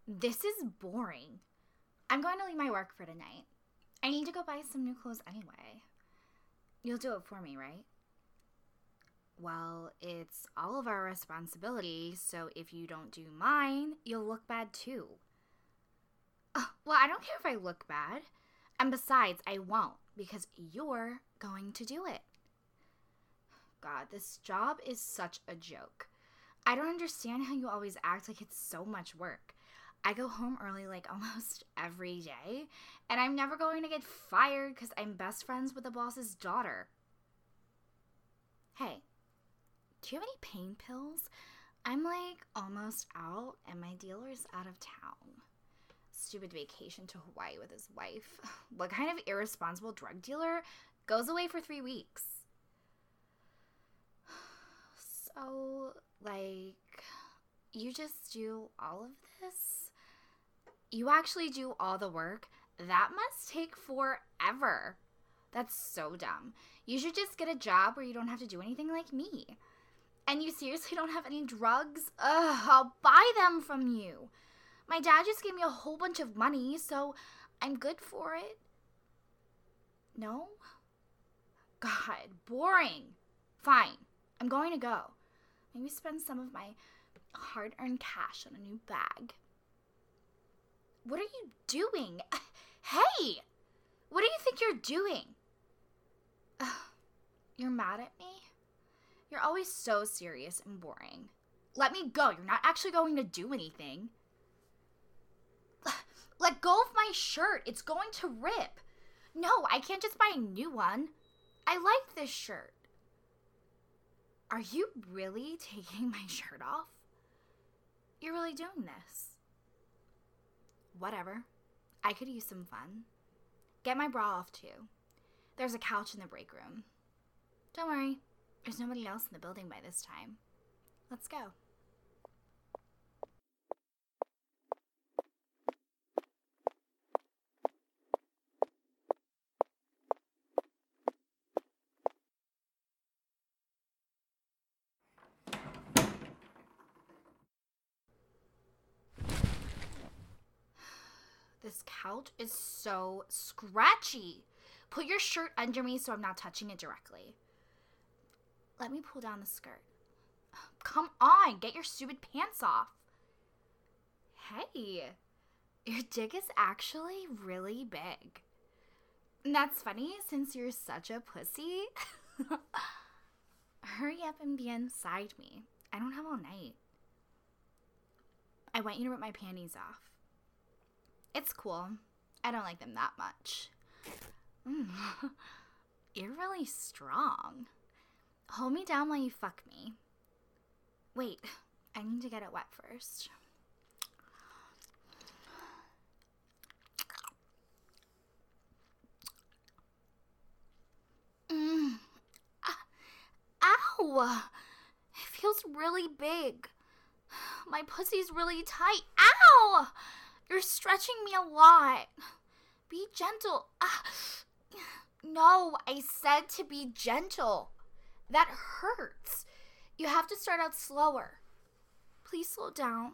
This is boring. I'm going to leave my work for tonight. I need to go buy some new clothes anyway. You'll do it for me, right? Well, it's all of our responsibility, so if you don't do mine, you'll look bad too. Well, I don't care if I look bad. And besides, I won't, because you're going to do it. God, this job is such a joke. I don't understand how you always act like it's so much work. I go home early like almost every day, and I'm never going to get fired because I'm best friends with the boss's daughter. Hey, do you have any pain pills? I'm like almost out, and my dealer's out of town. Stupid vacation to Hawaii with his wife. What kind of irresponsible drug dealer goes away for 3 weeks? So, like, you just do all of this? You actually do all the work? That must take forever. That's so dumb. You should just get a job where you don't have to do anything like me. And you seriously don't have any drugs? Ugh, I'll buy them from you. My dad just gave me a whole bunch of money, so I'm good for it. No? God, boring. Fine, I'm going to go. Maybe spend some of my hard-earned cash on a new bag. What are you doing? Hey! What do you think you're doing? You're mad at me? You're always so serious and boring. Let me go. You're not actually going to do anything. Let go of my shirt. It's going to rip. No, I can't just buy a new one. I like this shirt. Are you really taking my shirt off? You're really doing this? Whatever. I could use some fun. Get my bra off too. There's a couch in the break room. Don't worry. There's nobody else in the building by this time. Let's go. This couch is so scratchy. Put your shirt under me so I'm not touching it directly. Let me pull down the skirt. Come on, get your stupid pants off. Hey, your dick is actually really big. And that's funny since you're such a pussy. Hurry up and be inside me. I don't have all night. I want you to rip my panties off. It's cool. I don't like them that much. You're really strong. Hold me down while you fuck me. Wait, I need to get it wet first. Ow! It feels really big. My pussy's really tight. Ow! You're stretching me a lot. Be gentle. No, I said to be gentle. That hurts. You have to start out slower. Please slow down.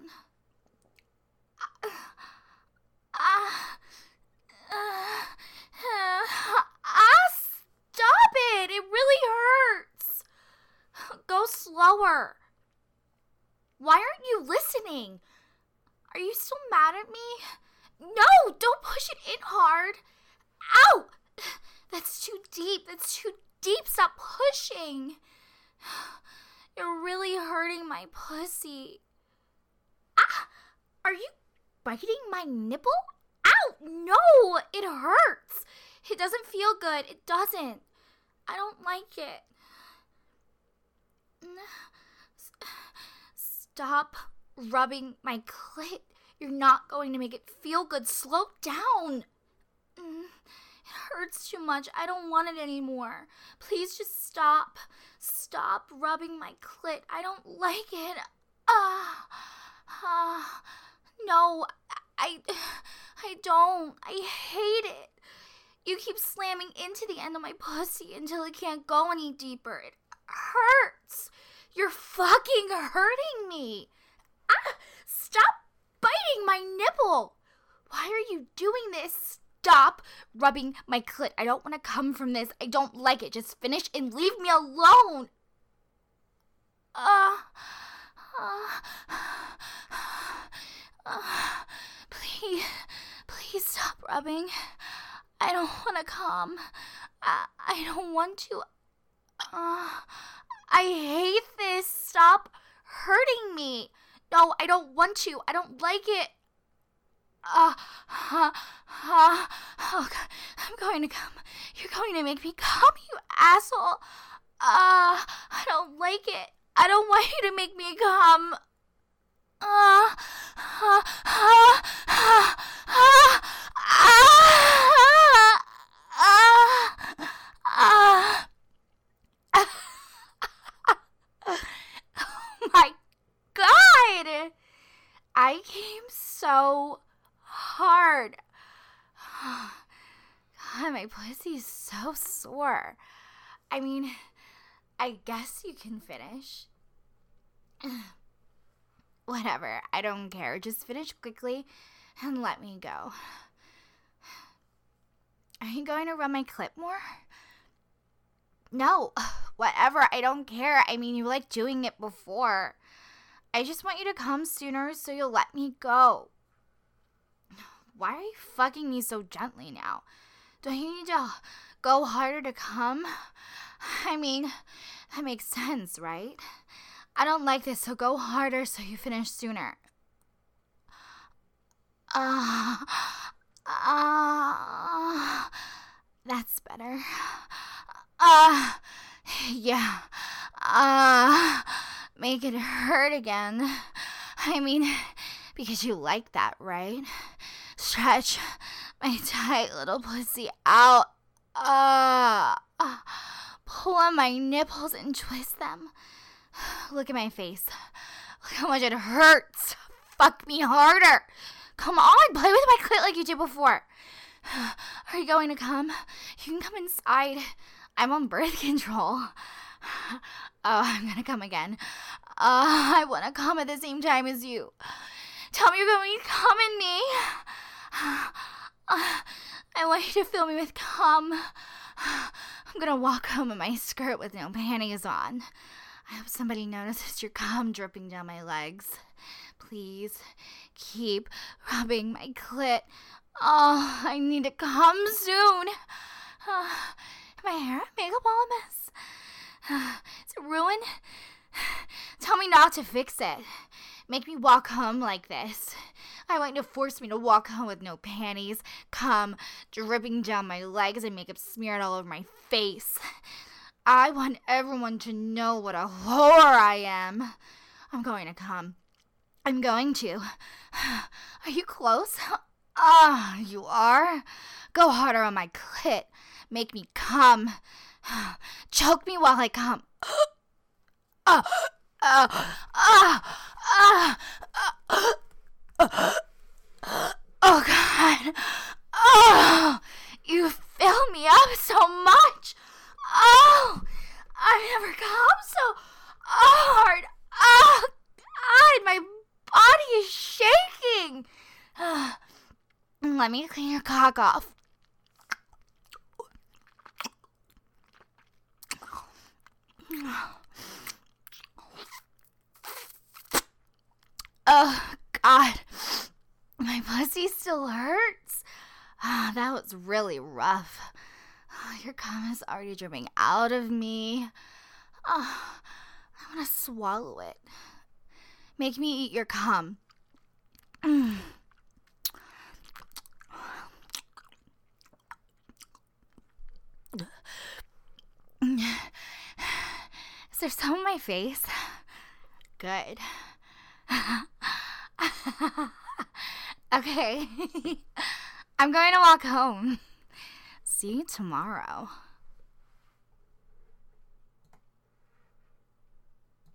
Stop it. It really hurts. Go slower. Why aren't you listening? Are you still mad at me? No, don't push it in hard. Ow! That's too deep. That's too deep. Stop pushing. You're really hurting my pussy. Are you biting my nipple? Ow! No! It hurts. It doesn't feel good. It doesn't. I don't like it. Stop rubbing my clit. You're not going to make it feel good. Slow down. It hurts too much. I don't want it anymore. Please just stop. Stop rubbing my clit. I don't like it. No, I don't. I hate it. You keep slamming into the end of my pussy until it can't go any deeper. It hurts. You're fucking hurting me. Stop biting my nipple. awful. Why are you doing this? Stop rubbing my clit. I don't want to come from this. I don't like it. Just finish and leave me alone. Please stop rubbing. I don't want to come. I don't want to. I hate this. Stop hurting me. No, I don't want to. I don't like it. Oh God, I'm going to come. You're going to make me come, you asshole. I don't like it. I don't want you to make me come. Oh my God. I came so hard. God, my pussy's so sore. I mean, I guess you can finish. Whatever, I don't care. Just finish quickly and let me go. Are you going to rub my clit more? No, whatever, I don't care. I mean, you liked doing it before. I just want you to come sooner so you'll let me go. Why are you fucking me so gently now? Don't you need to go harder to come? I mean, that makes sense, right? I don't like this, so go harder so you finish sooner. That's better. Yeah. Make it hurt again. I mean, because you like that, right? Stretch my tight little pussy out. Pull on my nipples and twist them. Look at my face. Look how much it hurts. Fuck me harder. Come on, play with my clit like you did before. Are you going to come? You can come inside. I'm on birth control. Oh, I'm gonna come again. I want to come at the same time as you. Tell me you're going to come in me. I want you to fill me with cum. I'm gonna walk home in my skirt with no panties on. I hope somebody notices your cum dripping down my legs. Please keep rubbing my clit. Oh, I need to come soon. My hair and makeup all a mess. Is it ruined? Tell me not to fix it. Make me walk home like this. I want you to force me to walk home with no panties, cum dripping down my legs, and makeup smeared all over my face. I want everyone to know what a whore I am. I'm going to come. I'm going to. Are you close? You are? Go harder on my clit. Make me come. Choke me while I come. Oh, God. Oh, you fill me up so much. Oh, I've never come so hard. Oh, God, my body is shaking. Let me clean your cock off. Oh, God. My pussy still hurts. That was really rough. Your cum is already dripping out of me. I want to swallow it. Make me eat your cum. Is there some on my face? Good. Okay. I'm going to walk home. See you tomorrow.